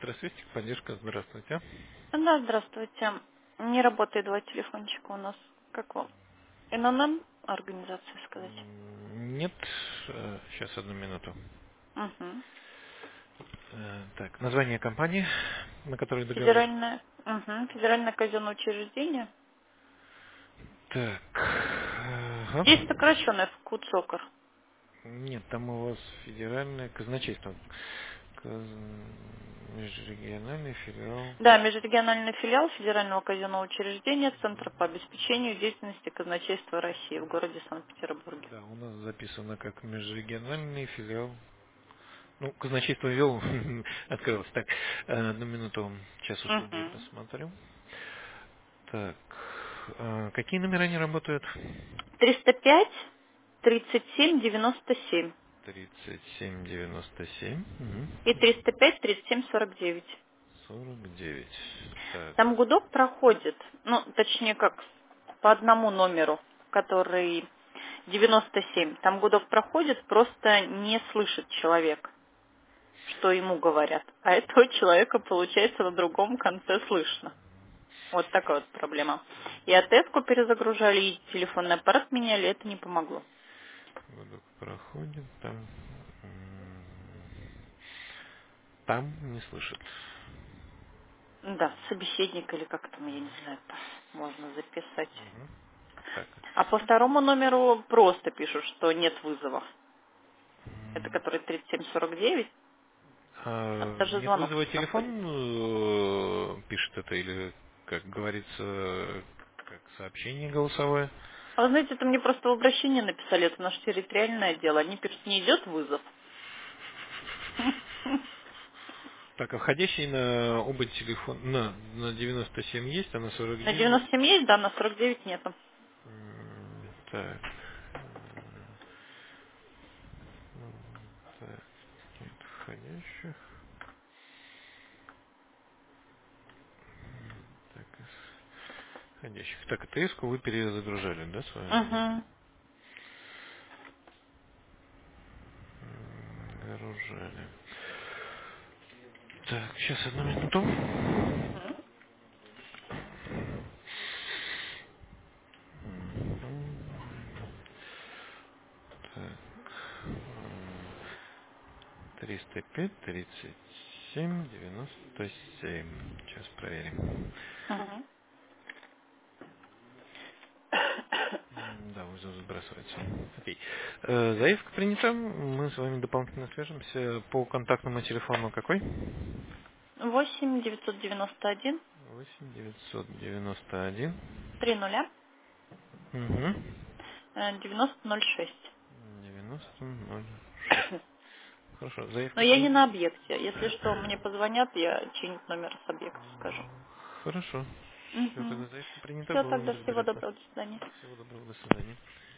Центр свистик, поддержка, здравствуйте. Да, здравствуйте. Не работает два телефончика у нас. Как вам? ННН организация сказать? Нет, сейчас одну минуту. Угу. Так, название компании, на которой договор. Федеральное казенное учреждение. Так, ага. Есть сокращенное в КУЦОКР. Нет, там у вас федеральное казначейство. Межрегиональный филиал. Да, межрегиональный филиал Федерального казенного учреждения Центра по обеспечению деятельности казначейства России в городе Санкт-Петербурге. Да, у нас записано как межрегиональный филиал. Ну, казначейство ввел, открылось. Так, одну минуту, сейчас услуги Угу. посмотрю. Так, какие номера не работают? 305 37 97 3797. и 305 37 49. 49. Так. Там гудок проходит, ну, точнее как, по одному номеру, который 97. Там гудок проходит, просто не слышит человек, что ему говорят. А этого человека, получается, на другом конце слышно. Вот такая вот проблема. И АТС-ку перезагружали, и телефонный аппарат меняли, это не помогло. Гудок проходит, там... Там не слышит. Да, собеседник или как там, я не знаю, можно записать. Мгм. Так. А по второму номеру просто пишут, что нет вызова. Это М, который 3749. А Даже нет звонок вызова не телефон проходит. пишет это или, как говорится, как сообщение голосовое? А вы знаете, это мне просто в обращении написали, это наше территориальное дело. Они пишут, не идет вызов. Так, а входящий на оба телефона, на 97 есть, а на На 49? 97 есть, да, на 49 нету. Так. Так, нет входящих. Так, входящих. Так, АТС-ку вы перезагружали, да, свою? Угу. Загружали. Так, сейчас одну минуту. Так. 305, 37, 97. Сейчас проверим. Угу. Да, вызов сбрасывается. Окей. Заявка принята. Мы с вами дополнительно свяжемся по контактному телефону какой? 8 991 8 991. 30 Угу. 9006. 9006. Хорошо, Но заявка я не на принята. объекте. Если что, мне позвонят, я чей-нибудь номер с объекта скажу. Хорошо. Все, Угу. тогда заявка принята, Все, будем тогда всего разбираться. доброго, до свидания. Всего доброго, до свидания.